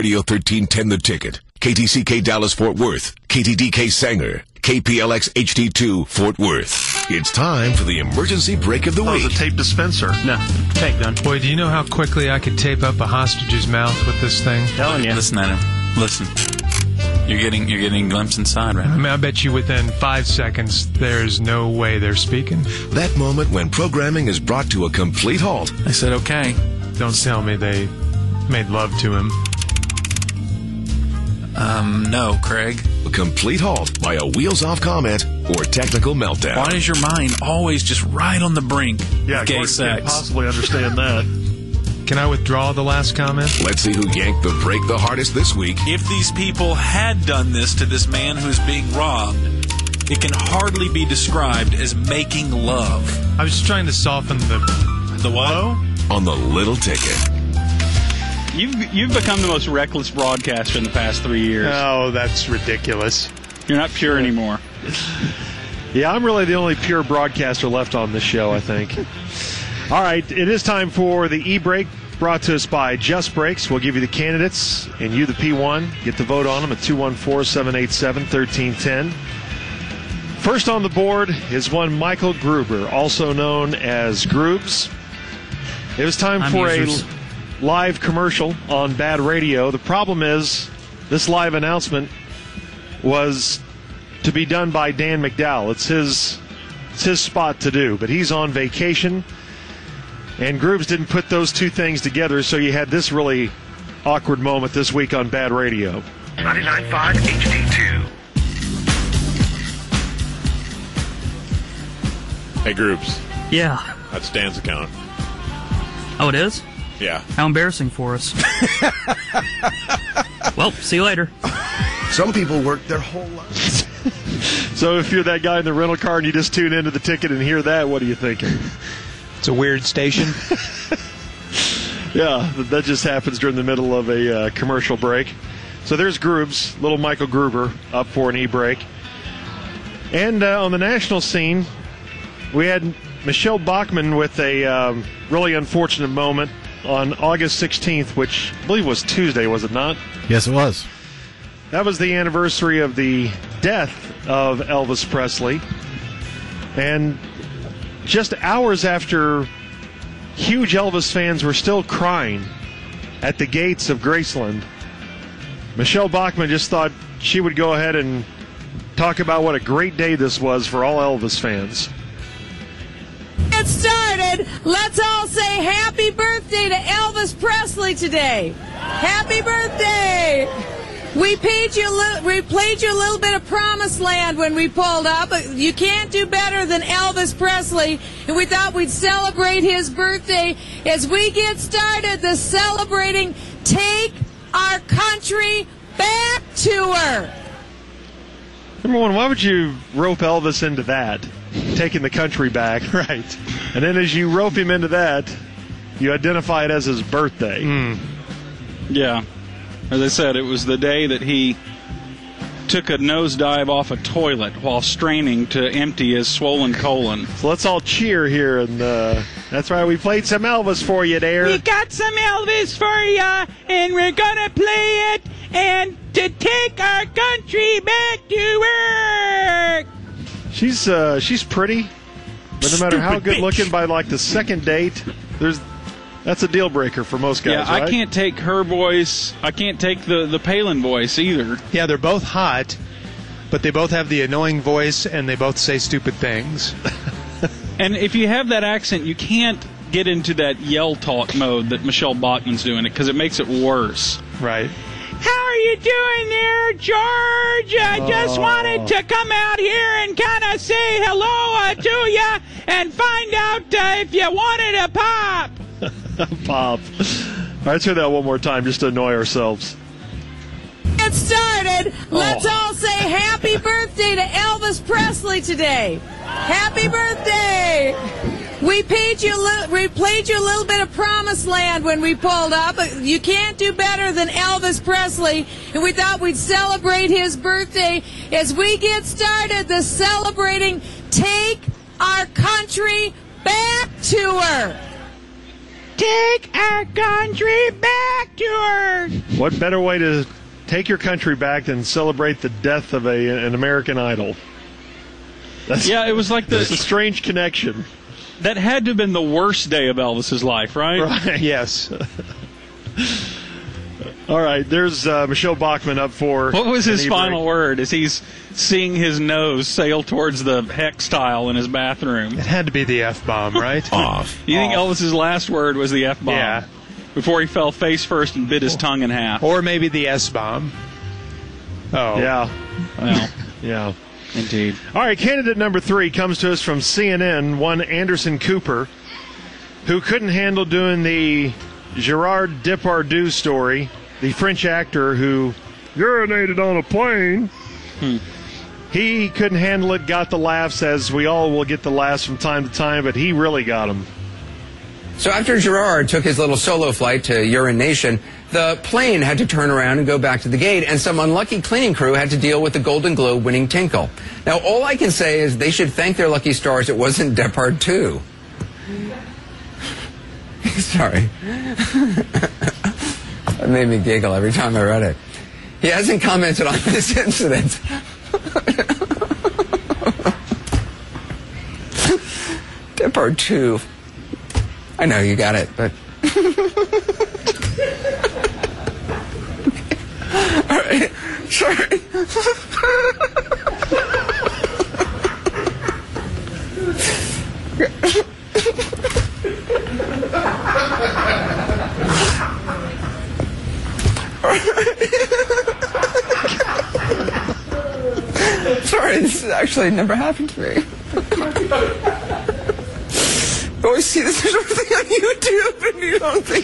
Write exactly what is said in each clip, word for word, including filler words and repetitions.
Radio thirteen ten The Ticket, K T C K Dallas Fort Worth, K T D K Sanger, K P L X H D two Fort Worth. It's time for the emergency break of the That week. was a tape dispenser. No, tape gun. Boy, do you know how quickly I could tape up a hostage's mouth with this thing? Telling you. Listen at him. Listen. You're getting you're getting a glimpse inside right I now. mean, I bet you within five seconds, there's no way they're speaking. That moment when programming is brought to a complete halt. I said, okay. Don't tell me they made love to him. Um, no, Craig. A complete halt by a wheels-off comment or technical meltdown. Why is your mind always just right on the brink Yeah, of gay Gordon can't sex? possibly understand that. Can I withdraw the last comment? Let's see who yanked the break the hardest this week. If these people had done this to this man who's being robbed, it can hardly be described as making love. I was just trying to soften the... The what? On the Little Ticket. You've you've become the most reckless broadcaster in the past three years. Oh, that's ridiculous. You're not pure anymore. Yeah, I'm really the only pure broadcaster left on this show, I think. All right, it is time for the e-break, brought to us by Just Breaks. We'll give you the candidates, and you, the P one, get to vote on them at two one four, seven eight seven, one three one zero. First on the board is one Michael Gruber, also known as Groobs. It was time I'm for users. a live commercial on Bad Radio. The problem is this live announcement was to be done by Dan McDowell. It's his, it's his spot to do, but he's on vacation. And Groobs didn't put those two things together, so you had this really awkward moment this week on Bad Radio. ninety-nine point five H D two. Hey, Groups. Yeah. That's Dan's account. Oh, it is? Yeah. How embarrassing for us. Well, see you later. Some people work their whole lives. So if you're that guy in the rental car and you just tune into the ticket and hear that, what are you thinking? It's a weird station. Yeah, that just happens during the middle of a uh, commercial break. So there's Groobs, little Michael Gruber, up for an e-break. And uh, on the national scene, we had Michelle Bachmann with a um, really unfortunate moment on August sixteenth, which I believe was Tuesday, was it not? Yes, it was. That was the anniversary of the death of Elvis Presley. And just hours after huge Elvis fans were still crying at the gates of Graceland, Michelle Bachmann just thought she would go ahead and talk about what a great day this was for all Elvis fans. Get started. Let's all say happy birthday to Elvis Presley today. Happy birthday. We paid you. Li- we played you a little bit of Promised Land when we pulled up. You can't do better than Elvis Presley, and we thought we'd celebrate his birthday as we get started the celebrating Take Our Country Back tour. Number one, why would you rope Elvis into that? Taking the country back. Right. And then as you rope him into that, you identify it as his birthday. Mm. Yeah. As I said, it was the day that he took a nosedive off a toilet while straining to empty his swollen colon. So let's all cheer here, and uh, that's right, we played some Elvis for you there. We got some Elvis for ya, and we're gonna play it, and to take our country back to work. She's uh, she's pretty, but no matter how Stupid good bitch. looking by like the second date, there's that's a deal breaker for most guys. Yeah, right? I can't take her voice. I can't take the, the Palin voice either. Yeah, they're both hot, but they both have the annoying voice, and they both say stupid things. And if you have that accent, you can't get into that yell talk mode that Michelle Bachmann's doing it because it makes it worse. Right. How are you doing there, George? I just Oh. wanted to come out here and kind of say hello uh, to you and find out uh, if you wanted a pop. Pop. All right, let's hear that one more time just to annoy ourselves. Get started. Let's Oh. all say happy birthday to Elvis Presley today. Happy birthday. We paid you. Li- we played you a little bit of Promised Land when we pulled up. You can't do better than Elvis Presley, and we thought we'd celebrate his birthday as we get started the celebrating Take Our Country Back tour. take our country back to Earth. What better way to take your country back than celebrate the death of a an American Idol? That's, Yeah, it was like the It's a strange connection. that had to have been the worst day of Elvis's life, right? Right. Yes. All right, there's uh, Michelle Bachmann up for... What was his an final e-break. word as he's seeing his nose sail towards the hex tile in his bathroom? It had to be the F-bomb, right? Off. You think Elvis's last word was the F-bomb? Yeah. Before he fell face first and bit his tongue in half. Or maybe the S-bomb. Oh. Yeah, Well, yeah. indeed. All right, candidate number three comes to us from C N N, one Anderson Cooper, who couldn't handle doing the Gerard Depardieu story, the French actor who urinated on a plane. Hmm. He couldn't handle it, got the laughs, as we all will get the laughs from time to time, but he really got them. So after Gerard took his little solo flight to Urination, the plane had to turn around and go back to the gate, and some unlucky cleaning crew had to deal with the Golden Globe winning Tinkle. Now, all I can say is they should thank their lucky stars it wasn't Depardieu. Sorry. It made me giggle every time I read it. He hasn't commented on this incident. Depardieu. I know you got it, but... All right, sorry. Sorry, this has actually never happened to me. You always see this sort of thing on YouTube and you don't think...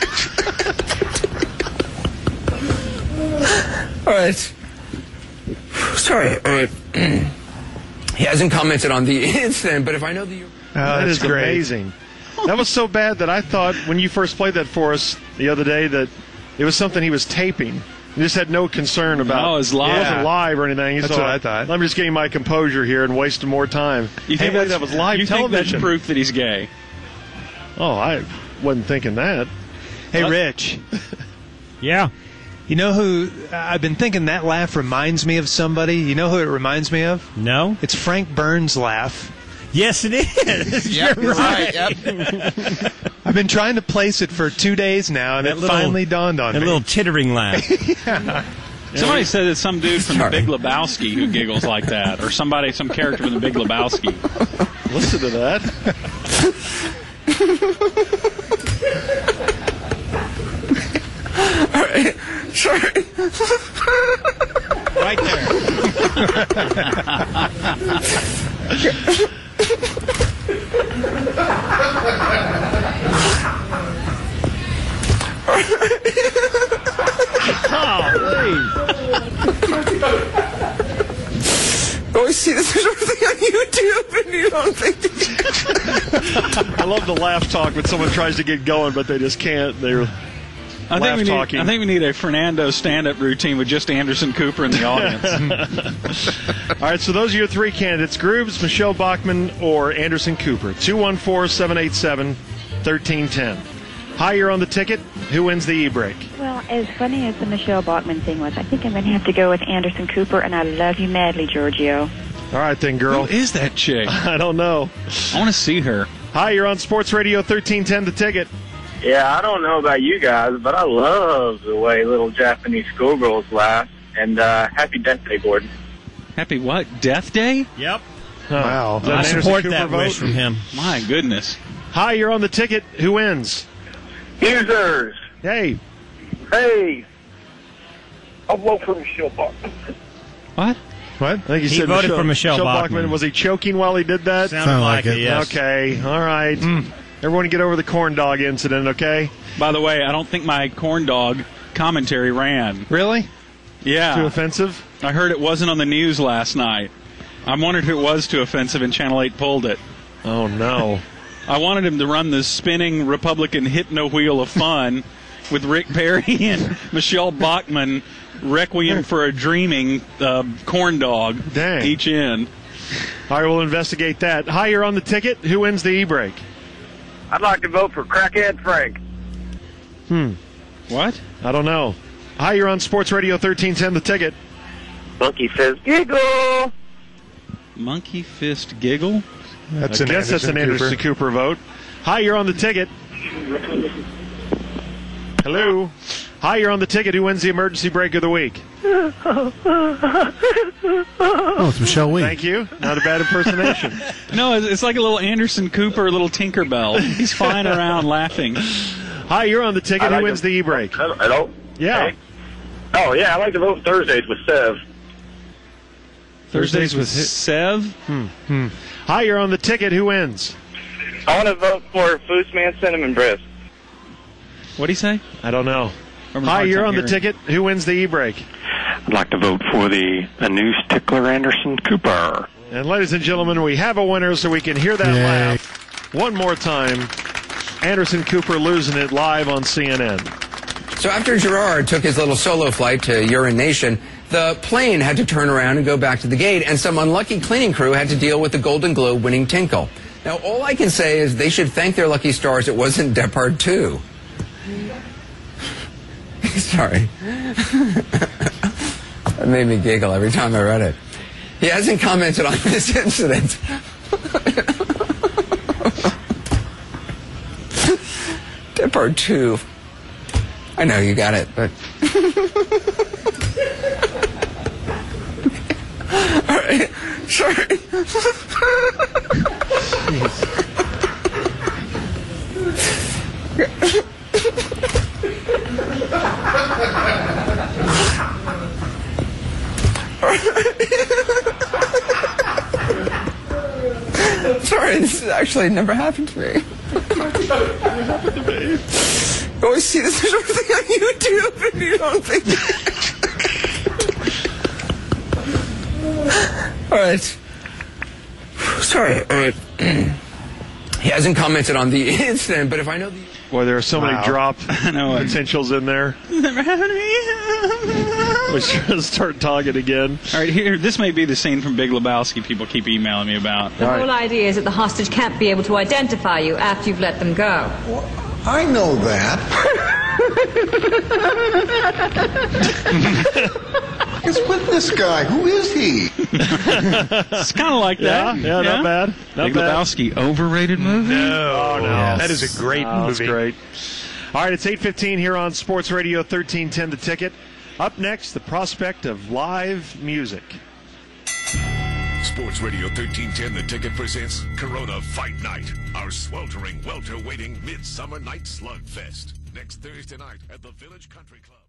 All right. Sorry. All right. He hasn't commented on the incident, but if I know the... Oh, that is great. amazing. That was so bad that I thought when you first played that for us the other day that it was something he was taping. He just had no concern about No, it was live. It wasn't live or anything. That's so what I thought. Let me just gain my composure here and waste more time. You think Hey, that's, that was live you think television? that's proof that he's gay? Oh, I wasn't thinking that. Hey, What? Rich. Yeah. You know who... I've been thinking that laugh reminds me of somebody. You know who it reminds me of? No? It's Frank Burns' laugh. Yes, it is. Yep, You're right. Yep. I've been trying to place it for two days now, and That it little- finally dawned on A me. little chittering laugh. Somebody said it's some dude from Sorry. The Big Lebowski who giggles like that, or somebody, some character from The Big Lebowski. Listen to that. All right. Sorry. Right there. You always see this sort of thing on YouTube and you don't think... I love the laugh talk when someone tries to get going, but they just can't. They're I think, laugh we need, talking. I think we need a Fernando stand-up routine with just Anderson Cooper in the audience. All right, so those are your three candidates: Grooves, Michelle Bachmann, or Anderson Cooper. two one four, seven eight seven, one three one zero. Hi, you're on the ticket. Who wins the e-break? Well, as funny as the Michelle Bachmann thing was, I think I'm going to have to go with Anderson Cooper, and I love you madly, Giorgio. All right, then, girl. Who is that chick? I don't know. I want to see her. Hi, you're on Sports Radio thirteen ten, the ticket. Yeah, I don't know about you guys, but I love the way little Japanese schoolgirls laugh. And uh, happy Death Day, Gordon. Happy what? Death Day? Yep. Wow. I support that wish from him. My goodness. Hi, you're on the ticket. Who wins? Users. Hey. Hey. I vote for Michelle Bachmann. What? What? I think he, He said voted for Michelle Bachmann. Was he choking while he did that? Sounded like it, yes. Okay. All right. Everyone get over the corn dog incident, okay? By the way, I don't think my corn dog commentary ran. Really? Yeah. Too offensive? I heard it wasn't on the news last night. I wondered if it was too offensive and Channel eight pulled it. Oh, no. I wanted him to run the spinning Republican hypno wheel of fun with Rick Perry and Michelle Bachmann, Requiem for a Dreaming uh, corn dog Dang. each end. All right, we'll investigate that. Hi, you're on the ticket. Who wins the e-break? I'd like to vote for Crackhead Frank. Hmm. What? I don't know. Hi, you're on Sports Radio thirteen ten, The Ticket. Monkey Fist Giggle. Monkey Fist Giggle? That's I an guess that's an Anderson Anderson Cooper vote. Hi, you're on The Ticket. Hello. Hi, you're on The Ticket. Who wins the emergency break of the week? Oh, it's Michelle Wee. Thank you. Not a bad impersonation. No, it's it's like a little Anderson Cooper, a little Tinkerbell. He's flying around laughing. Hi, you're on The Ticket. I Who like wins to- the e-break? Hello? Yeah. Hey. Oh, yeah, I like to vote Thursdays with Sev. Thursdays with hit- Sev? Hmm. Hmm. Hi, you're on The Ticket. Who wins? I want to vote for Foosman Cinnamon Brisk. What'd he say? I don't know. Having a Hi, hard you're time on The hearing. Ticket. Who wins the e-break? I'd like to vote for the Anus Tickler Anderson Cooper. And ladies and gentlemen, we have a winner, so we can hear that Yay. laugh one more time. Anderson Cooper losing it live on C N N. So after Gerard took his little solo flight to urination, the plane had to turn around and go back to the gate, and some unlucky cleaning crew had to deal with the Golden Globe winning Tinkle. Now, all I can say is they should thank their lucky stars it wasn't Depardieu. Sorry. That made me giggle every time I read it. He hasn't commented on this incident. Depardieu. I know you got it, but... All right. Sorry. Sorry, this has actually never happened to me. You always see this sort of thing on YouTube and you don't think. All right. Sorry. All right. He hasn't commented on the incident, but if I know the... Boy, there are so Wow. many drop I know. potentials in there. Never happened to me. We should start talking again. All right, here. This may be the scene from Big Lebowski people keep emailing me about. The whole idea is that the hostage can't be able to identify you after you've let them go. I know that. It's with this guy. Who is he? It's kind of like Yeah, that. yeah, not bad. Not Big bad. Lebowski, overrated movie? No, no. Yes. That is a great Oh, movie. That's great. All right, it's eight fifteen here on Sports Radio thirteen ten, The Ticket. Up next, the prospect of live music. Sports Radio thirteen ten, The Ticket presents Corona Fight Night, our sweltering, welter-waiting midsummer night slugfest. Next Thursday night at the Village Country Club.